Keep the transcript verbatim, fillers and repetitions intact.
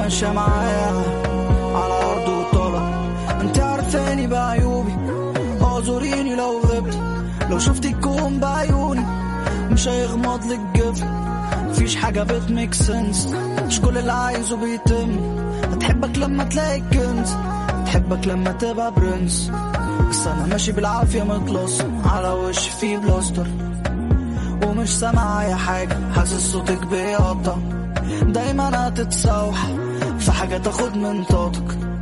ماشية معايا على أرض وطلب. انت عارفاني بعيوبي، اعذريني لو غبت، لو شفتي الكون بعيوني مش هيغمض لك جفن. مفيش حاجة بتميك سنس، مش كل اللي عايزه بيتم. هتحبك لما تلاقي الكنز، هتحبك لما تبقى برنس. بس انا ماشي بالعافية مطلس، على وش فيه بلاستر ومش سامع اي حاجة، حاسس صوتك بيقطع. دايما هتتسوح في حاجة تاخد من طاقتك،